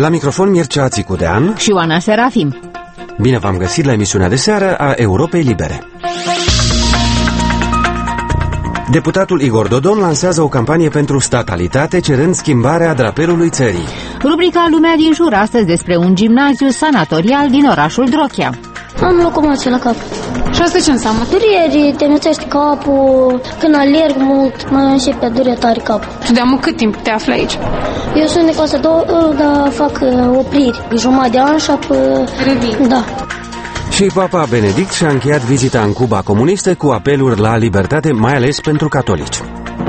La microfon Mircea Țicudean și Oana Serafim. Bine v-am găsit la emisiunea de seară a Europei Libere. Deputatul Igor Dodon lansează o campanie pentru statalitate, cerând schimbarea drapelului țării. Rubrica Lumea din jur, astăzi despre un gimnaziu sanatorial din orașul Drochea. Am locomoție la cap. Și asta ce înseamnă? Dureri, te nuțește capul, când alerg mult, mă începe a durea tare capul. Și de cât timp te afli aici? Eu sunt de clasa 2, dar fac opriri. Jumătate de an și apoi revin. Da. Și Papa Benedict și-a încheiat vizita în Cuba comunistă cu apeluri la libertate, mai ales pentru catolici.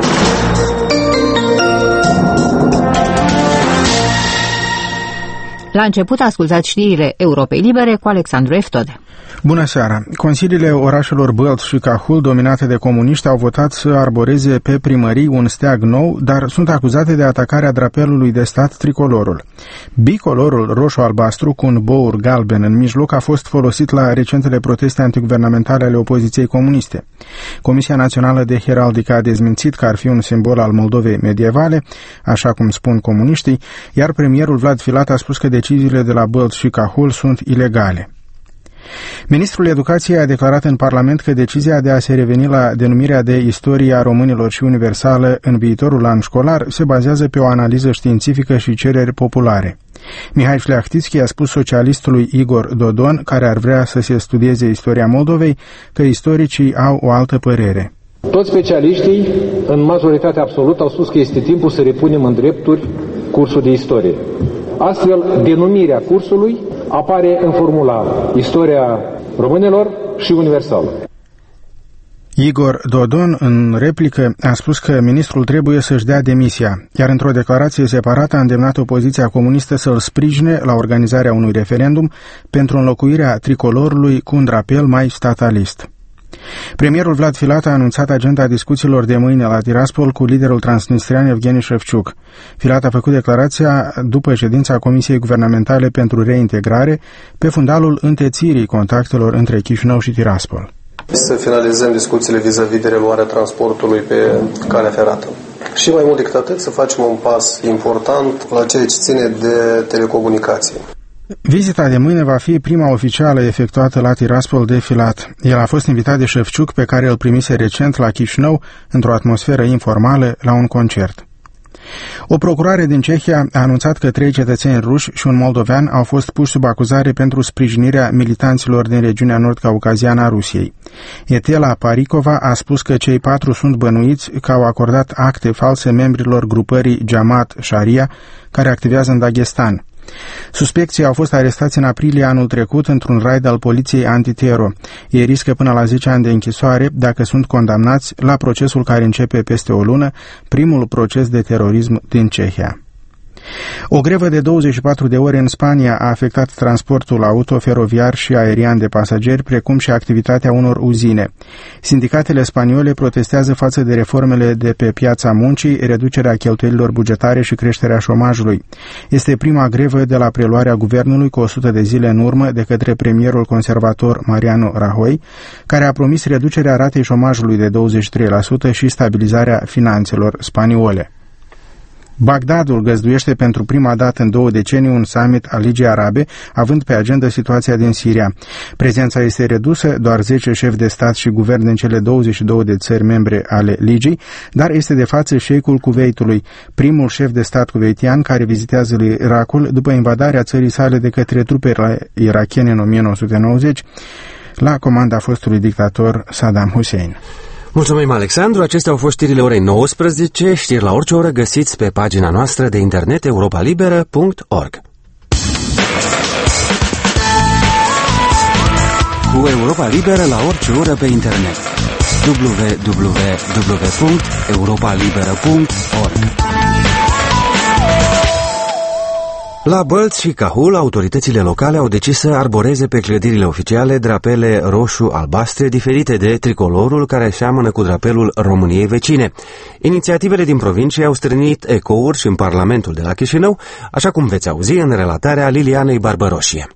La început ascultați știrile Europei Libere cu Alexandru Eftode. Bună seara! Consiliile orașelor Bălți și Cahul, dominate de comuniști, au votat să arboreze pe primării un steag nou, dar sunt acuzate de atacarea drapelului de stat tricolorul. Bicolorul roșu-albastru cu un bour galben în mijloc a fost folosit la recentele proteste antiguvernamentale ale opoziției comuniste. Comisia Națională de Heraldică a dezmințit că ar fi un simbol al Moldovei medievale, așa cum spun comuniștii, iar premierul Vlad Filat a spus că deciziile de la Bălți și Cahul sunt ilegale. Ministrul Educației a declarat în Parlament că decizia de a se reveni la denumirea de Istoria românilor și universală în viitorul an școlar se bazează pe o analiză științifică și cereri populare. Mihai Șleachtițchi a spus socialistului Igor Dodon, care ar vrea să se studieze istoria Moldovei, că istoricii au o altă părere. Toți specialiștii, în majoritatea absolută, au spus că este timpul să repunem în drepturi cursul de istorie. Astfel, denumirea cursului apare în formula Istoria românilor și universală. Igor Dodon, în replică, a spus că ministrul trebuie să-și dea demisia, iar într-o declarație separată a îndemnat opoziția comunistă să-l sprijine la organizarea unui referendum pentru înlocuirea tricolorului cu un drapel mai statalist. Premierul Vlad Filat a anunțat agenda discuțiilor de mâine la Tiraspol cu liderul transnistrian Evgeni Șefciuc. Filat a făcut declarația după ședința Comisiei Guvernamentale pentru Reintegrare pe fundalul întețirii contactelor între Chișinău și Tiraspol. Să finalizăm discuțiile vis-a-vis de reluarea transportului pe calea ferată. Și mai mult decât atât, să facem un pas important la ceea ce ține de telecomunicații. Vizita de mâine va fi prima oficială efectuată la Tiraspol de Filat. El a fost invitat de Șefciuc, pe care îl primise recent la Chișinău, într-o atmosferă informală, la un concert. O procurare din Cehia a anunțat că 3 cetățeni ruși și un moldovean au fost puși sub acuzare pentru sprijinirea militanților din regiunea nord-caucaziană a Rusiei. Etela Parikova a spus că cei 4 sunt bănuiți că au acordat acte false membrilor grupării Jamaat Sharia, care activează în Dagestan. Suspecții au fost arestați în aprilie anul trecut într-un raid al poliției antitero. Ei riscă până la 10 ani de închisoare dacă sunt condamnați la procesul care începe peste o lună, primul proces de terorism din Cehia. O grevă de 24 de ore în Spania a afectat transportul auto, feroviar și aerian de pasageri, precum și activitatea unor uzine. Sindicatele spaniole protestează față de reformele de pe piața muncii, reducerea cheltuielilor bugetare și creșterea șomajului. Este prima grevă de la preluarea guvernului cu 100 de zile în urmă de către premierul conservator Mariano Rajoy, care a promis reducerea ratei șomajului de 23% și stabilizarea finanțelor spaniole. Bagdadul găzduiește pentru prima dată în 2 decenii un summit al Ligii Arabe, având pe agenda situația din Siria. Prezența este redusă, doar 10 șefi de stat și guvern din cele 22 de țări membre ale Ligii, dar este de față șeikhul Kuveitului, primul șef de stat kuveitian care vizitează Irakul după invadarea țării sale de către trupele irakiene în 1990, la comanda fostului dictator Saddam Hussein. Mulțumim, Alexandru. Acestea au fost știrile orei 19, știri la orice oră găsiți pe pagina noastră de internet europalibera.org. Cu Europa Liberă la orice oră pe internet. www.europalibera.org. La Bălți și Cahul, autoritățile locale au decis să arboreze pe clădirile oficiale drapele roșu-albastre diferite de tricolorul care seamănă cu drapelul României vecine. Inițiativele din provincie au strânit ecouri și în Parlamentul de la Chișinău, așa cum veți auzi în relatarea Lilianei Barbăroșie.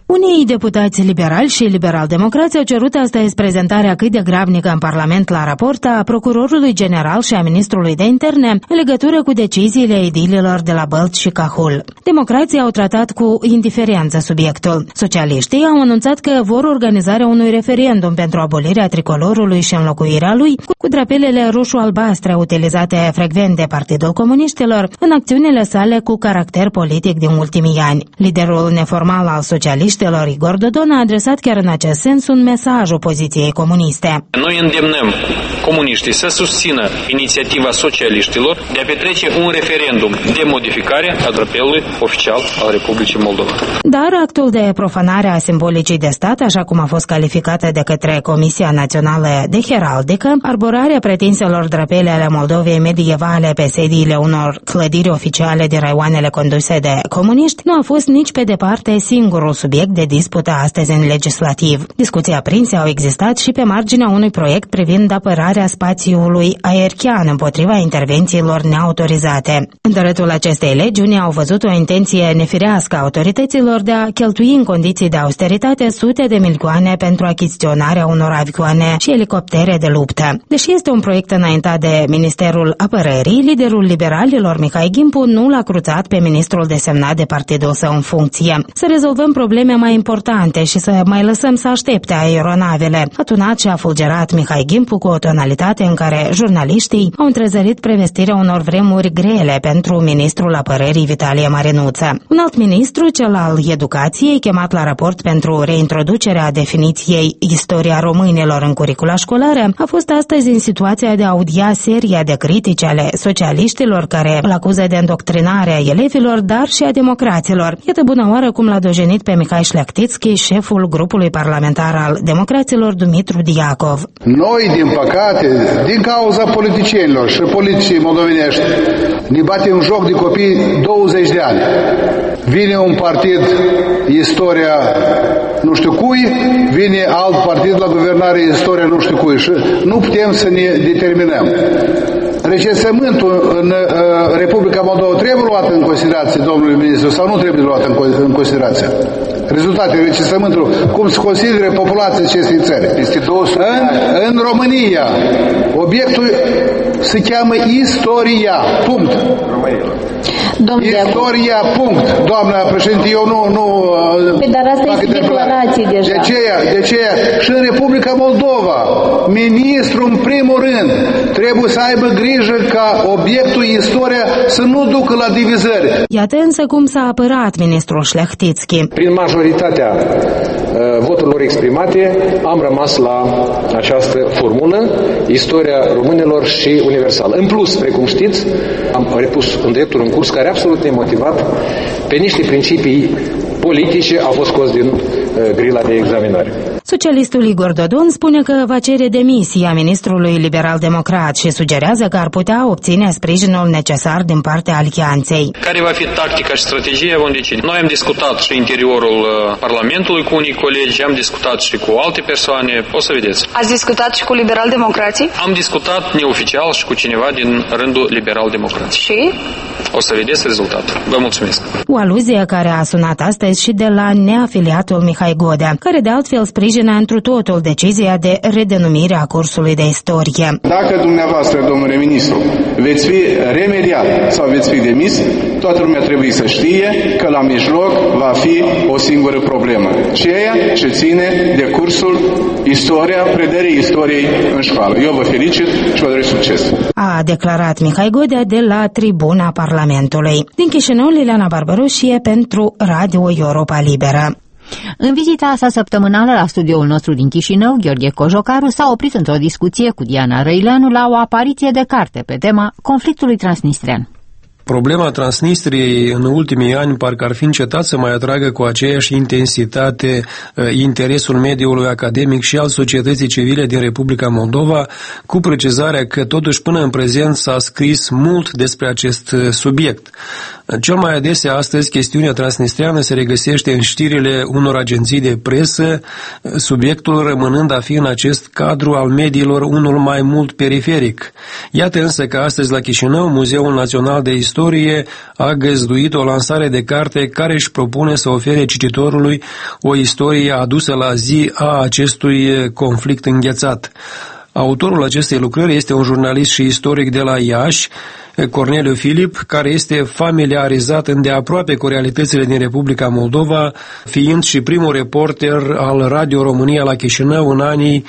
Unii deputați liberali și liberal-democrați au cerut astăzi prezentarea cât de gravnică în Parlament la raport a procurorului general și a ministrului de interne în legătură cu deciziile edililor de la Bălți și Cahul. Democrații au tratat cu indiferență subiectul. Socialiștii au anunțat că vor organizarea unui referendum pentru abolirea tricolorului și înlocuirea lui cu drapelele roșu-albastre utilizate frecvent de Partidul Comuniștilor în acțiunile sale cu caracter politic din ultimii ani. Liderul neformal al socialiștilor, Igor Dodon, a adresat chiar în acest sens un mesaj opoziției comuniste. Noi îndemnăm comuniștii să susțină inițiativa socialiștilor de a petrece un referendum de modificare a drapelului oficial al Republicii Moldova. Dar actul de profanare a simbolicii de stat, așa cum a fost calificată de către Comisia Națională de Heraldică, arborarea pretinselor drapele ale Moldovei medievale pe sediile unor clădiri oficiale din raioanele conduse de comuniști, nu a fost nici pe departe singurul subiect de dispută astăzi în legislativ. Discuții aprinse au existat și pe marginea unui proiect privind apărarea spațiului aerian împotriva intervențiilor neautorizate. În tărâtul acestei legi, unii au văzut o intenție nefirească a autorităților de a cheltui în condiții de austeritate sute de milioane pentru achiziționarea unor avioane și elicoptere de luptă. Deși este un proiect înaintat de Ministerul Apărării, liderul liberalilor Mihai Gimpu nu l-a cruțat pe ministrul desemnat de partidul său în funcție. Să rezolvăm probleme mai importante și să mai lăsăm să aștepte aeronavele, a tunat și a fulgerat Mihai Gimpu cu o tonalitate în care jurnaliștii au întrezărit prevestirea unor vremuri grele pentru ministrul apărării Vitalie Marinuță. Un alt ministru, cel al educației, chemat la raport pentru reintroducerea definiției istoria românilor în curicula școlară, a fost astăzi în situația de a audia seria de critici ale socialiștilor care îl acuză de îndoctrinare a elevilor, dar și a democraților. Iată bună oară cum l-a dojenit pe Mihai Șleachtițchi, șeful grupului parlamentar al democraților Dumitru Diacov. Noi, din păcate, din cauza politicienilor și politicii moldovenești, ne batem joc de copii 20 de ani. Vine un partid, istoria nu știu cui, vine alt partid la guvernare, istoria nu știu cui și nu putem să ne determinăm. Recensământul în Republica Moldova trebuie luat în considerație, domnule ministru, sau nu trebuie luat în considerație? Rezultatele recensământului, cum se consideră populația acestei țări. În România, obiectul se cheamă istoria, punct. Istoria, punct. Doamna președinte, eu nu dar asta este declarație deja. De aceea și în Republica Moldova, ministrul în primul rând trebuie să aibă grijă ca obiectul istoria să nu ducă la divizări. Iată însă cum s-a apărat ministrul Șleachtițchi. Prin majoritatea voturilor exprimate am rămas la această formulă, istoria românilor și universală. În plus, precum știți, am repus în dreptul în curs care absolut nemotivat pe niște principii politice au fost scos din grila de examinare. Socialistul Igor Dodon spune că va cere demisia ministrului liberal-democrat și sugerează că ar putea obține sprijinul necesar din partea alianței. Care va fi tactica și strategia vom decide. Noi am discutat și în interiorul Parlamentului cu unii colegi, am discutat și cu alte persoane, o să vedeți. Ați discutat și cu liberal-democrații? Am discutat neoficial și cu cineva din rândul liberal-democrații. Și? O să vedeți rezultatul. Vă mulțumesc. O aluzie care a sunat astăzi și de la neafiliatul Mihai Godea, care de altfel sprijină întru totul decizia de redenumire a cursului de istorie. Dacă dumneavoastră, domnule ministru, veți fi remediat sau veți fi demis, toată lumea trebuie să știe că la mijloc va fi o singură problemă. Ceea ce ține de cursul istoria, predării istoriei în școală. Eu vă felicit și vă doresc succes. A declarat Mihai Godea de la tribuna Parlamentului. Din Chișinău, Liliana Barbaroșie pentru Radio Europa Liberă. În vizita sa săptămânală la studioul nostru din Chișinău, Gheorghe Cojocaru s-a oprit într-o discuție cu Diana Răileanu la o apariție de carte pe tema conflictului transnistrean. Problema Transnistriei în ultimii ani parcă ar fi încetat să mai atragă cu aceeași intensitate interesul mediului academic și al societății civile din Republica Moldova, cu precizarea că totuși până în prezent s-a scris mult despre acest subiect. Cel mai adesea astăzi chestiunea transnistreană se regăsește în știrile unor agenții de presă, subiectul rămânând a fi în acest cadru al mediilor unul mai mult periferic. Iată însă că astăzi la Chișinău, Muzeul Național de Istorie a găzduit o lansare de carte care își propune să ofere cititorului o istorie adusă la zi a acestui conflict înghețat. Autorul acestei lucrări este un jurnalist și istoric de la Iași, Corneliu Filip, care este familiarizat îndeaproape cu realitățile din Republica Moldova, fiind și primul reporter al Radio România la Chișinău în anii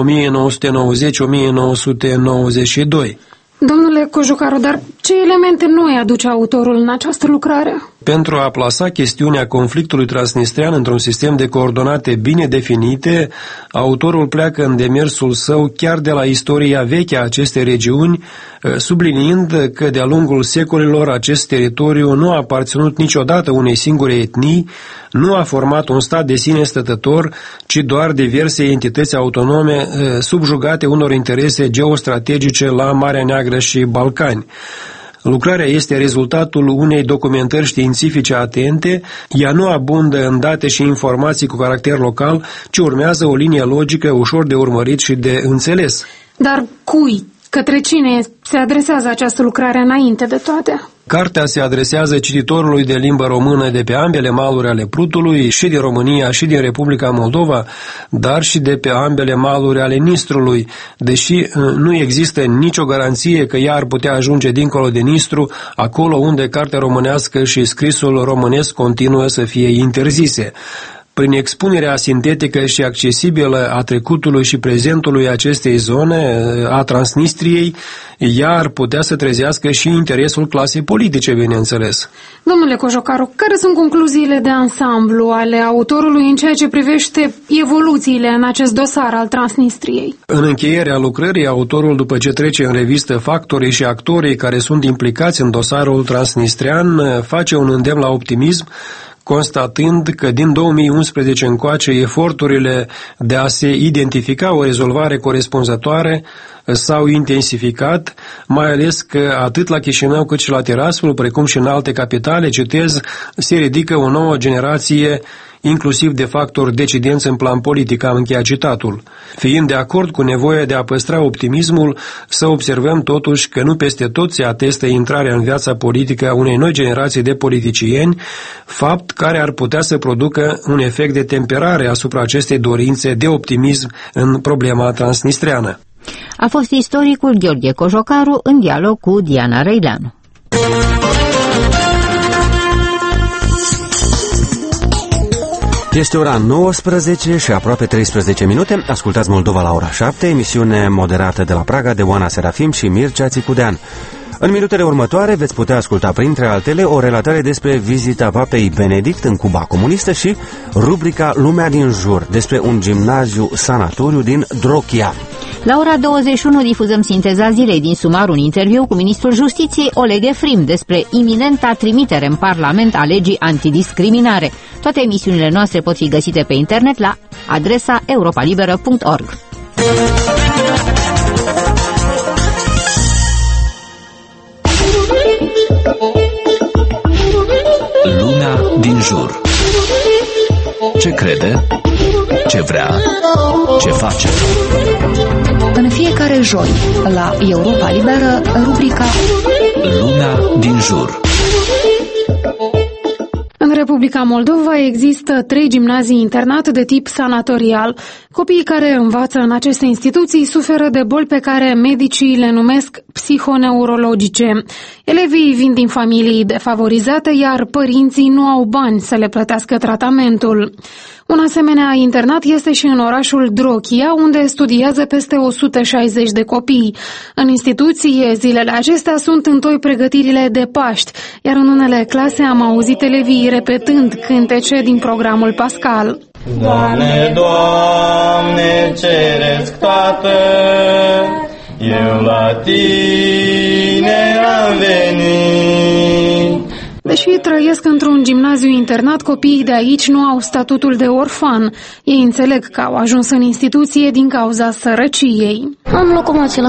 1990-1992. Domnule Cojocaru, dar ce elemente noi aduce autorul în această lucrare? Pentru a plasa chestiunea conflictului transnistrean într-un sistem de coordonate bine definite, autorul pleacă în demersul său chiar de la istoria veche a acestei regiuni, subliniind că de-a lungul secolelor acest teritoriu nu a aparținut niciodată unei singure etnii, nu a format un stat de sine stătător, ci doar diverse entități autonome subjugate unor interese geostrategice la Marea Neagră și Balcani. Lucrarea este rezultatul unei documentări științifice atente, ea nu abundă în date și informații cu caracter local, ci urmează o linie logică ușor de urmărit și de înțeles. Dar cui? Către cine se adresează această lucrare înainte de toate? Cartea se adresează cititorului de limbă română de pe ambele maluri ale Prutului, și din România și din Republica Moldova, dar și de pe ambele maluri ale Nistrului, deși nu există nicio garanție că ea ar putea ajunge dincolo de Nistru, acolo unde cartea românească și scrisul românesc continuă să fie interzise. Prin expunerea sintetică și accesibilă a trecutului și prezentului acestei zone, a Transnistriei, ea ar putea să trezească și interesul clasei politice, bineînțeles. Domnule Cojocaru, care sunt concluziile de ansamblu ale autorului în ceea ce privește evoluțiile în acest dosar al Transnistriei? În încheierea lucrării, autorul, după ce trece în revistă factorii și actorii care sunt implicați în dosarul transnistrian, face un îndemn la optimism, constatând că din 2011 încoace eforturile de a se identifica o rezolvare corespunzătoare s-au intensificat, mai ales că atât la Chișinău cât și la Tiraspol, precum și în alte capitale, citez, se ridică o nouă generație inclusiv de factori decidenți în plan politic, am încheiat citatul. Fiind de acord cu nevoia de a păstra optimismul, să observăm totuși că nu peste tot se atestă intrarea în viața politică a unei noi generații de politicieni, fapt care ar putea să producă un efect de temperare asupra acestei dorințe de optimism în problema transnistreană. A fost istoricul Gheorghe Cojocaru în dialog cu Diana Răileanu. Este ora 19 și aproape 13 minute. Ascultați Moldova la ora 7, emisiune moderată de la Praga de Oana Serafim și Mircea Țicudean. În minutele următoare veți putea asculta, printre altele, o relatare despre vizita Papei Benedict în Cuba comunistă și rubrica Lumea din jur, despre un gimnaziu-sanatoriu din Drochia. La ora 21 difuzăm sinteza zilei, din sumar un interviu cu ministrul Justiției Oleg Efrim despre iminenta trimitere în Parlament a legii antidiscriminare. Toate emisiunile noastre pot fi găsite pe internet la adresa europalibera.org. Lumea din jur. Ce crede? Ce vrea? Ce face? În fiecare joi, la Europa Liberă, rubrica Lumea din jur. În Republica Moldova există 3 gimnazii internat de tip sanatorial. Copiii care învață în aceste instituții suferă de boli pe care medicii le numesc psihoneurologice. Elevii vin din familii defavorizate, iar părinții nu au bani să le plătească tratamentul. Un asemenea internat este și în orașul Drochia, unde studiază peste 160 de copii. În instituție, zilele acestea sunt întoi pregătirile de Paști, iar în unele clase am auzit elevii repetând cântece din programul pascal. Doamne, Doamne, ceresc toată, eu la Tine am venit. Deși trăiesc într-un gimnaziu internat, copiii de aici nu au statutul de orfan. Ei înțeleg că au ajuns în instituție din cauza sărăciei. Am locomoție la cap.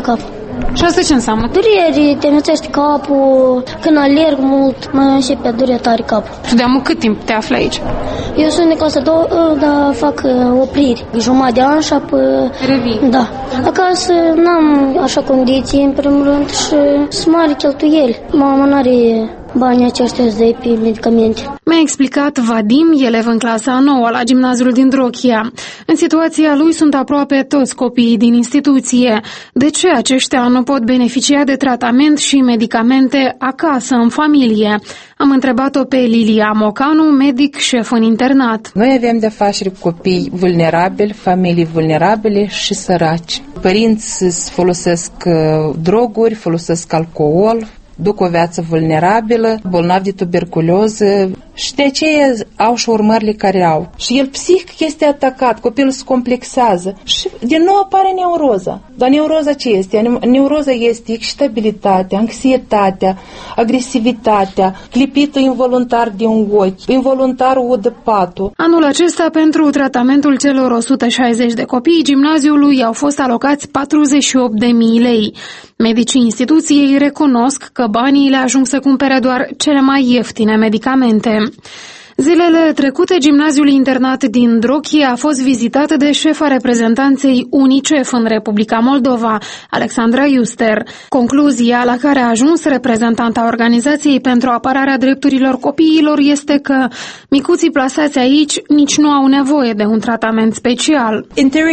Și asta ce înseamnă? Dureri, te înățești capul, când alerg mult, mă începe a durea tare capul. Și de mult cât timp te afli aici? Eu sunt de clasă 2, dar fac opriri. Jumătate de an și apoi... Revii? Da. Acasă n-am așa condiții, în primul rând, și sunt mari cheltuieli. Mama n-are banii aceștia de pe medicamente. Mi-a explicat Vadim, elev în clasa 9 la gimnaziul din Drochia. În situația lui sunt aproape toți copiii din instituție. De ce aceștia nu pot beneficia de tratament și medicamente acasă, în familie? Am întrebat-o pe Lilia Mocanu, medic șef în internat. Noi avem de-a face cu copii vulnerabili, familii vulnerabile și săraci. Părinți folosesc droguri, folosesc alcool, duc o viață vulnerabilă, bolnavi de tuberculoză și de aceea au și urmările care au. Și el psihic este atacat, copilul se complexează și din nou apare neuroza. Dar neuroza ce este? Neuroza este excitabilitatea, anxietatea, agresivitatea, clipitul involuntar de un ochi, involuntar udă patul. Anul acesta, pentru tratamentul celor 160 de copii gimnaziului, au fost alocați 48.000 lei. Medicii instituției recunosc că banii le ajung să cumpere doar cele mai ieftine medicamente. Zilele trecute, gimnaziul internat din Drochia a fost vizitat de șefa reprezentanței UNICEF în Republica Moldova, Alexandra Iuster. Concluzia la care a ajuns reprezentanta organizației pentru apărarea drepturilor copiilor este că micuții plasați aici nici nu au nevoie de un tratament special.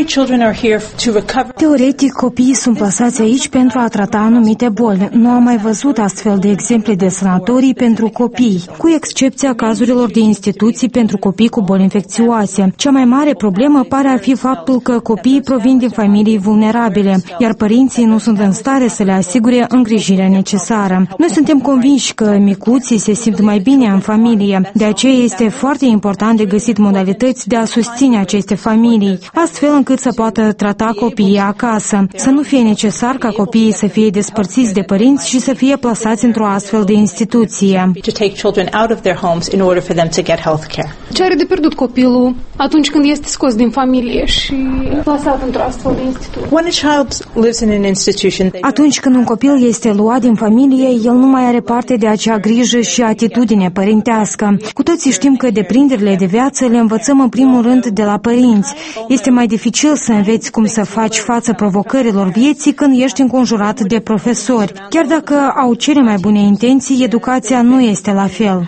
Teoretic, copiii sunt plasați aici pentru a trata anumite boli. Nu am mai văzut astfel de exemple de sanatorii pentru copii, cu excepția cazurilor de instituții pentru copii cu boli infecțioase. Cea mai mare problemă pare a fi faptul că copiii provin din familii vulnerabile, iar părinții nu sunt în stare să le asigure îngrijirea necesară. Noi suntem convinși că micuții se simt mai bine în familie, de aceea este foarte important de găsit modalități de a susține aceste familii, astfel încât să poată trata copiii acasă, să nu fie necesar ca copiii să fie despărțiți de părinți și să fie plasați într-o astfel de instituție. Ce are de pierdut copilul atunci când este scos din familie și plasat într-o astfel de instituție? Atunci când un copil este luat din familie, el nu mai are parte de acea grijă și atitudine părintească. Cu toții știm că deprinderile de viață le învățăm în primul rând de la părinți. Este mai dificil să înveți cum să faci față provocărilor vieții când ești înconjurat de profesori. Chiar dacă au cele mai bune intenții, educația nu este la fel.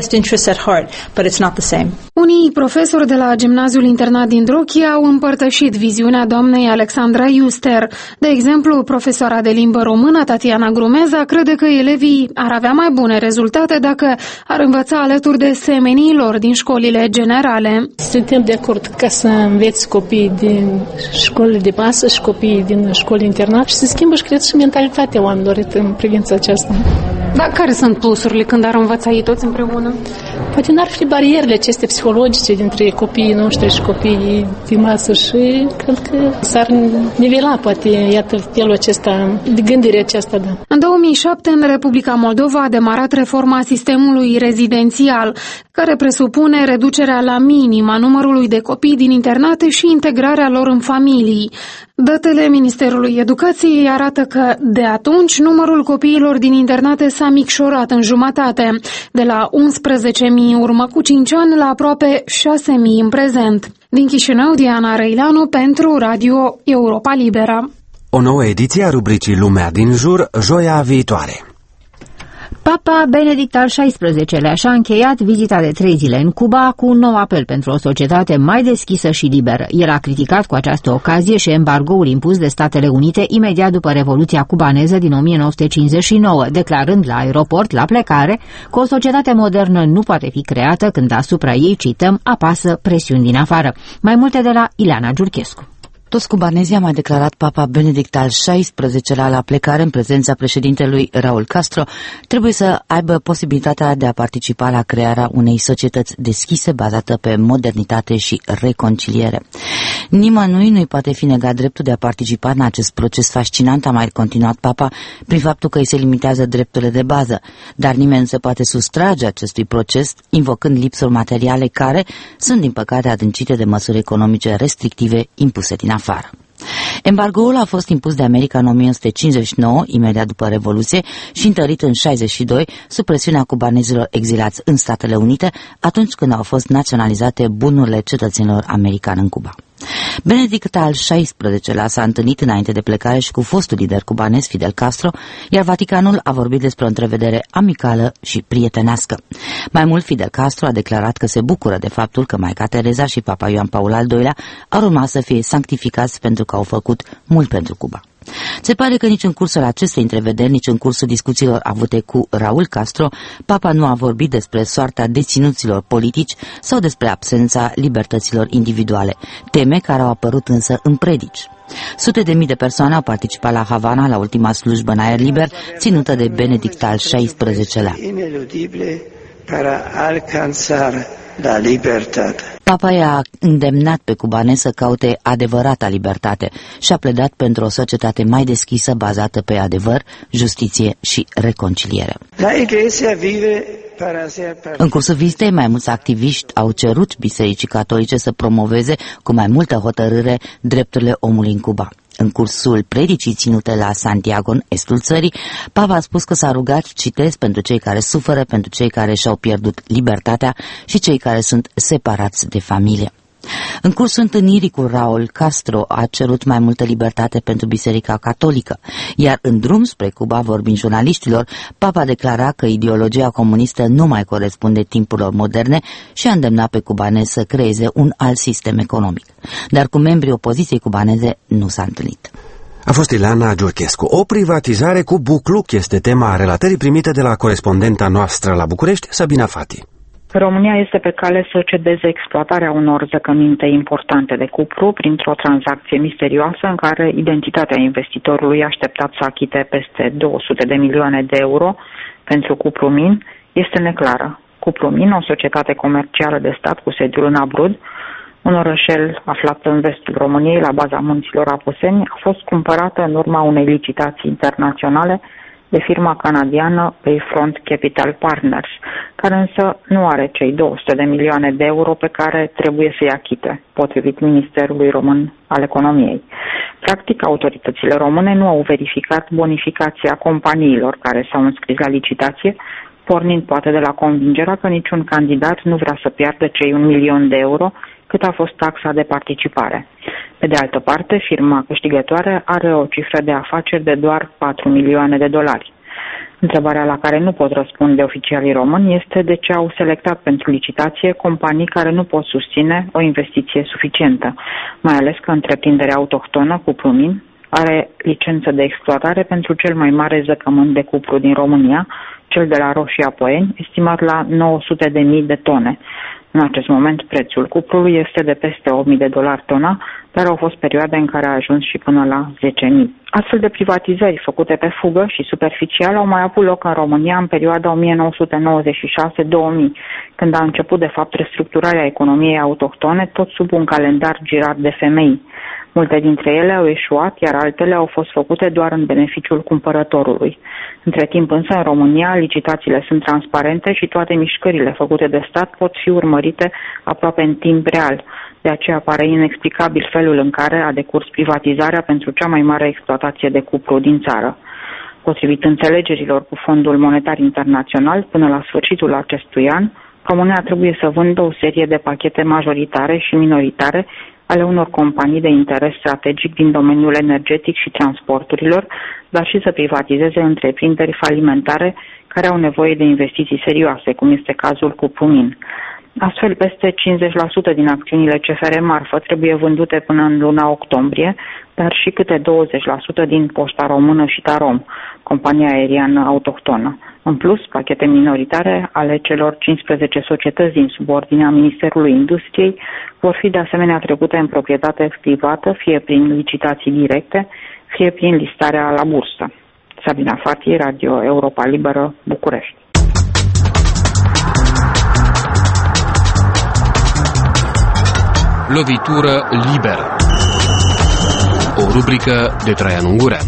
Unii profesori de la gimnaziul internat din Drochia au împărtășit viziunea doamnei Alexandra Iuster. De exemplu, profesoara de limbă română, Tatiana Grumeza, crede că elevii ar avea mai bune rezultate dacă ar învăța alături de semenii lor din școlile generale. Suntem de acord ca să înveți copiii din școlile de basă și copiii din școli internat și se schimbă și cred și mentalitatea oamenilor în privința aceasta. Dar care sunt plusurile când ar învăța ei toți împreună? Poate n-ar fi barierele acestea psihologice dintre copiii noștri și copiii din masă și cred că s-ar nivela, poate, iată, felul acesta, de gândire aceasta, da. În 2007, în Republica Moldova a demarat reforma sistemului rezidențial, care presupune reducerea la minim a numărului de copii din internate și integrarea lor în familii. Datele Ministerului Educației arată că, de atunci, numărul copiilor din internate s-a micșorat în jumătate, de la 11.000 urmă cu 5 ani la aproape 6.000 în prezent. Din Chișinău, Diana Răileanu pentru Radio Europa Liberă. O nouă ediție a rubricii Lumea din jur, joia viitoare. Papa Benedict al XVI-lea și-a încheiat vizita de 3 zile în Cuba cu un nou apel pentru o societate mai deschisă și liberă. El a criticat cu această ocazie și embargoul impus de Statele Unite imediat după Revoluția cubaneză din 1959, declarând la aeroport, la plecare, că o societate modernă nu poate fi creată când asupra ei, cităm, apasă presiuni din afară. Mai multe de la Ileana Giurchescu. Toți cubanezii, a mai declarat Papa Benedict al XVI-lea la plecare în prezența președintelui Raul Castro, trebuie să aibă posibilitatea de a participa la crearea unei societăți deschise, bazată pe modernitate și reconciliere. Nimănui nu-i poate fi negat dreptul de a participa în acest proces fascinant, a mai continuat Papa, prin faptul că îi se limitează drepturile de bază, dar nimeni nu se poate sustrage acestui proces, invocând lipsuri materiale care sunt, din păcate, adâncite de măsuri economice restrictive impuse din afară. Embargoul a fost impus de America în 1959, imediat după Revoluție, și întărit în 62 sub presiunea cubanezilor exilați în Statele Unite, atunci când au fost naționalizate bunurile cetățenilor americani în Cuba. Benedict al XVI-lea s-a întâlnit înainte de plecare și cu fostul lider cubanez Fidel Castro, iar Vaticanul a vorbit despre o întrevedere amicală și prietenească. Mai mult, Fidel Castro a declarat că se bucură de faptul că Maica Tereza și Papa Ioan Paul al II-lea ar urma să fie sanctificați pentru că au făcut mult pentru Cuba. Se pare că nici în cursul acestei întrevederi, nici în cursul discuțiilor avute cu Raul Castro, Papa nu a vorbit despre soarta deținuților politici sau despre absența libertăților individuale, teme care au apărut însă în predici. Sute de mii de persoane au participat la Havana la ultima slujbă în aer liber, ținută de Benedict al XVI-lea. La libertate. Papa i-a îndemnat pe cubanezi să caute adevărata libertate și a pledat pentru o societate mai deschisă, bazată pe adevăr, justiție și reconciliere. În cursul vizitei, mai mulți activiști au cerut Bisericii Catolice să promoveze cu mai multă hotărâre drepturile omului în Cuba. În cursul predicii ținute la Santiago, în estul țării, Papa a spus că s-a rugat, citez, pentru cei care suferă, pentru cei care și-au pierdut libertatea și cei care sunt separați de familie. În cursul întâlnirii cu Raul Castro a cerut mai multă libertate pentru Biserica Catolică, iar în drum spre Cuba, vorbind jurnaliștilor, Papa declara că ideologia comunistă nu mai corespunde timpurilor moderne și a îndemnat pe cubanezi să creeze un alt sistem economic. Dar cu membrii opoziției cubaneze nu s-a întâlnit. A fost Ileana Giurchescu. O privatizare cu bucluc este tema relatării primite de la corespondenta noastră la București, Sabina Fati. România este pe cale să cedeze exploatarea unor zăcăminte importante de cupru printr-o tranzacție misterioasă în care identitatea investitorului așteptat să achite peste 200 de milioane de euro pentru Cuprumin este neclară. Cuprumin, o societate comercială de stat cu sediul în Abrud, un orășel aflat în vestul României, la baza munților Apuseni, a fost cumpărată în urma unei licitații internaționale de firma canadiană Bayfront Capital Partners, care însă nu are cei 200 de milioane de euro pe care trebuie să-i achite, potrivit Ministerului Român al Economiei. Practic, autoritățile române nu au verificat bonificația companiilor care s-au înscris la licitație, pornind poate de la convingerea că niciun candidat nu vrea să piardă cei 1 milion de euro cât a fost taxa de participare. Pe de altă parte, firma câștigătoare are o cifră de afaceri de doar 4 milioane de dolari. Întrebarea la care nu pot răspunde oficialii români este de ce au selectat pentru licitație companii care nu pot susține o investiție suficientă, mai ales că întreprinderea autohtonă Cuprumin are licență de exploatare pentru cel mai mare zăcământ de cupru din România, cel de la Roșia Poieni, estimat la 900.000 de tone. În acest moment, prețul cuprului este de peste 8.000 de dolari tona, dar au fost perioade în care a ajuns și până la 10.000. Astfel de privatizări făcute pe fugă și superficial au mai avut loc în România în perioada 1996-2000, când a început de fapt restructurarea economiei autohtone, tot sub un calendar girat de femei. Multe dintre ele au eșuat, iar altele au fost făcute doar în beneficiul cumpărătorului. Între timp însă, în România, licitațiile sunt transparente și toate mișcările făcute de stat pot fi urmărite aproape în timp real. De aceea pare inexplicabil felul în care a decurs privatizarea pentru cea mai mare exploatație de cupru din țară. Potrivit înțelegerilor cu Fondul Monetar Internațional, până la sfârșitul acestui an, România trebuie să vândă o serie de pachete majoritare și minoritare ale unor companii de interes strategic din domeniul energetic și transporturilor, dar și să privatizeze întreprinderi falimentare care au nevoie de investiții serioase, cum este cazul Cuprumin. Astfel, peste 50% din acțiunile CFR Marfă trebuie vândute până în luna octombrie, dar și câte 20% din Poșta Română și Tarom, compania aeriană autohtonă. În plus, pachete minoritare ale celor 15 societăți din subordinea Ministerului Industriei vor fi de asemenea trecute în proprietate privată, fie prin licitații directe, fie prin listarea la bursă. Sabina Fati, Radio Europa Liberă, București. Lovitură liberă. O rubrică de Traian Ungurean.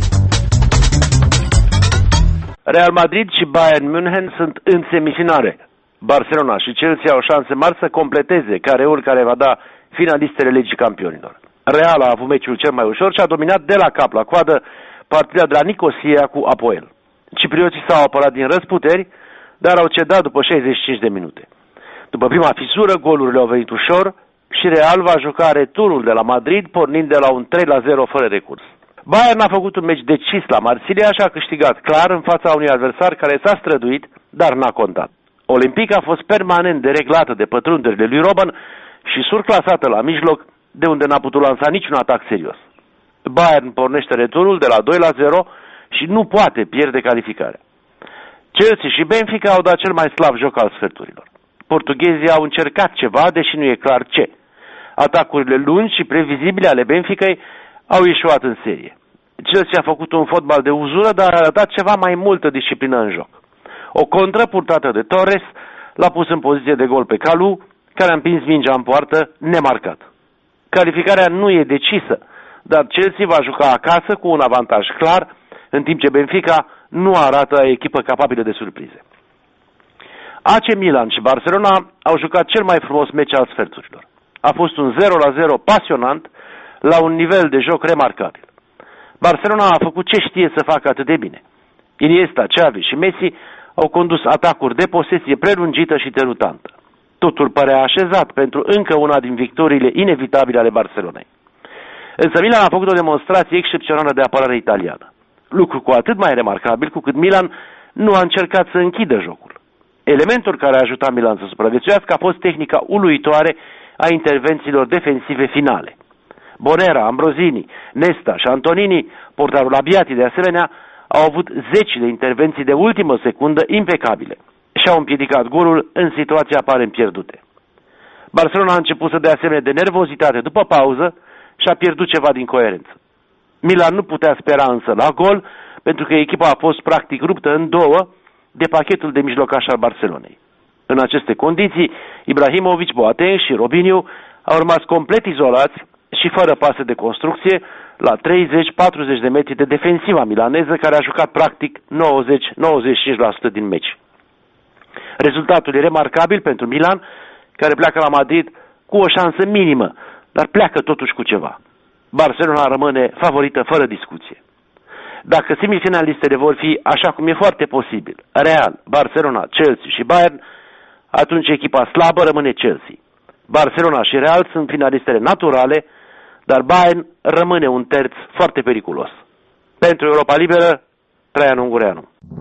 Real Madrid și Bayern München sunt în semifinale. Barcelona și Chelsea au șanse mari să completeze careul care va da finalistele Ligii Campionilor. Real a avut meciul cel mai ușor și a dominat de la cap la coadă partida de la Nicosia cu Apoel. Ciprioții s-au apărat din răsputeri, dar au cedat după 65 de minute. După prima fisură, golurile au venit ușor și Real va juca returul de la Madrid, pornind de la un 3-0 fără recurs. Bayern a făcut un meci decis la Marsilia și a câștigat clar în fața unui adversar care s-a străduit, dar n-a contat. Olympique a fost permanent dereglată de pătrunderile lui Robben și surclasată la mijloc, de unde n-a putut lansa niciun atac serios. Bayern pornește returul de la 2-0 și nu poate pierde calificarea. Chelsea și Benfica au dat cel mai slab joc al sferturilor. Portughezii au încercat ceva, deși nu e clar ce. Atacurile lungi și previzibile ale Benficăi au ieșuat în serie. Chelsea a făcut un fotbal de uzură, dar a arătat ceva mai multă disciplină în joc. O contră purtată de Torres l-a pus în poziție de gol pe Kalou, care a împins mingea în poartă nemarcat. Calificarea nu e decisă, dar Chelsea va juca acasă cu un avantaj clar, în timp ce Benfica nu arată o echipă capabilă de surprize. AC Milan și Barcelona au jucat cel mai frumos meci al sferturilor. A fost un 0-0 pasionant, la un nivel de joc remarcabil. Barcelona a făcut ce știe să facă atât de bine. Iniesta, Xavi și Messi au condus atacuri de posesie prelungită și derutantă. Totul părea așezat pentru încă una din victoriile inevitabile ale Barcelonei. Însă Milan a făcut o demonstrație excepțională de apărare italiană. Lucru cu atât mai remarcabil cu cât Milan nu a încercat să închidă jocul. Elementul care a ajutat Milan să supraviețuiască a fost tehnica uluitoare a intervențiilor defensive finale. Bonera, Ambrosini, Nesta și Antonini, portarul Abbiati de asemenea, au avut zeci de intervenții de ultimă secundă impecabile și au împiedicat golul în situații aparent pierdute. Barcelona a început să dea asemenea de nervozitate după pauză și a pierdut ceva din coerență. Milan nu putea spera însă la gol, pentru că echipa a fost practic ruptă în două de pachetul de mijlocaș al Barcelonei. În aceste condiții, Ibrahimovic, Boateng și Robinho au rămas complet izolați și fără pase de construcție la 30-40 de metri de defensiva milaneză, care a jucat practic 90-95% din meci. Rezultatul e remarcabil pentru Milan, care pleacă la Madrid cu o șansă minimă, dar pleacă totuși cu ceva. Barcelona rămâne favorită fără discuție. Dacă semifinalistele vor fi, așa cum e foarte posibil, Real, Barcelona, Chelsea și Bayern, atunci echipa slabă rămâne Chelsea. Barcelona și Real sunt finalistele naturale, dar Bayern rămâne un terț foarte periculos. Pentru Europa Liberă, Traian Ungureanu.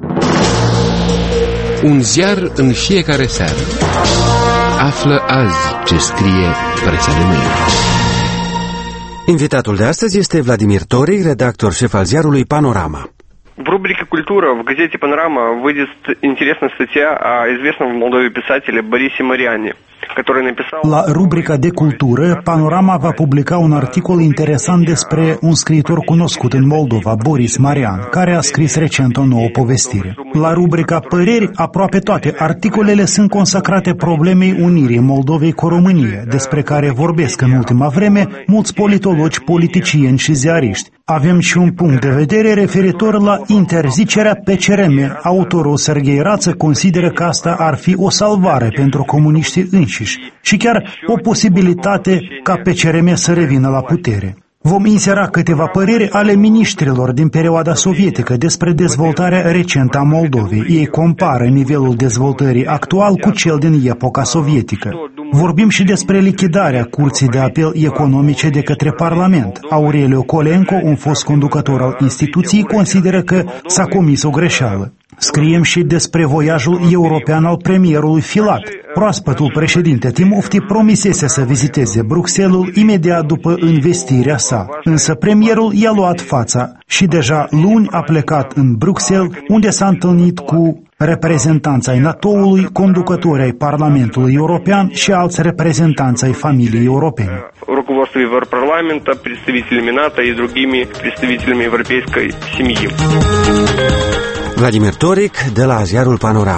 Un ziar în fiecare seară. Află azi ce scrie presa de mâine. Invitatul de astăzi este Vladimir Toric, redactor șef al ziarului Panorama. В рубрике «Культура» в газете «Панорама» выйдет интересная статья о известном в Молдове писателе Борисе Mariani, который написал... La rubrica de cultură, Panorama va publica un articol interesant despre un scriitor cunoscut în Moldova, Boris Marian, care a scris recent o nouă povestire. La rubrica Păreri, aproape toate articolele sunt consacrate problemei unirii Moldovei cu România, despre care vorbesc în ultima vreme mulți politologi, politicieni și ziariști. Avem și un punct de vedere referitor la interzicerea PCRM. Autorul Serghei Rață consideră că asta ar fi o salvare pentru comuniștii înșiși și chiar o posibilitate ca PCRM să revină la putere. Vom insera câteva păreri ale miniștrilor din perioada sovietică despre dezvoltarea recentă a Moldovei. Ei compară nivelul dezvoltării actual cu cel din epoca sovietică. Vorbim și despre lichidarea Curții de Apel Economice de către Parlament. Aureliu Colenco, un fost conducător al instituției, consideră că s-a comis o greșeală. Scriem și despre voiajul european al premierului Filat. Proaspătul președinte Timofti promisese să viziteze Bruxelles imediat după investirea sa, însă premierul i-a luat fața și deja luni a plecat în Bruxelles, unde s-a întâlnit cu reprezentanța ai NATO-ului, conducători ai Parlamentului European și alți reprezentanți ai familiei europene. Руководство Европарламента, представителями НАТО и другими представителями европейской семьи. Vladimir Toric de la ziarul Panorama.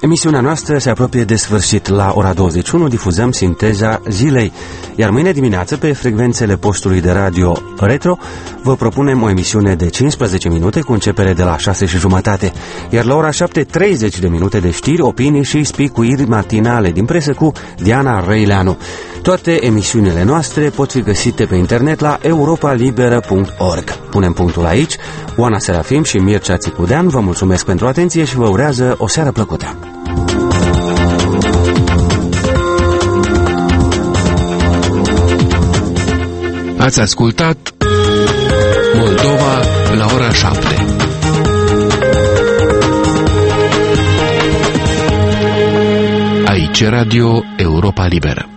Emisiunea noastră se apropie de sfârșit. La ora 21 difuzăm Sinteza zilei, iar mâine dimineață pe frecvențele postului de radio Retro vă propunem o emisiune de 15 minute cu începere de la 6:30, iar la ora 7:30 de minute de știri, opinii și spicuiri matinale din presă cu Diana Răileanu. Toate emisiunile noastre pot fi găsite pe internet la europalibera.org. Punem punctul aici. Oana Serafim și Mircea Țicudean vă mulțumesc pentru atenție și vă urează o seară plăcută. Ați ascultat Moldova la ora 7. Aici Radio Europa Liberă.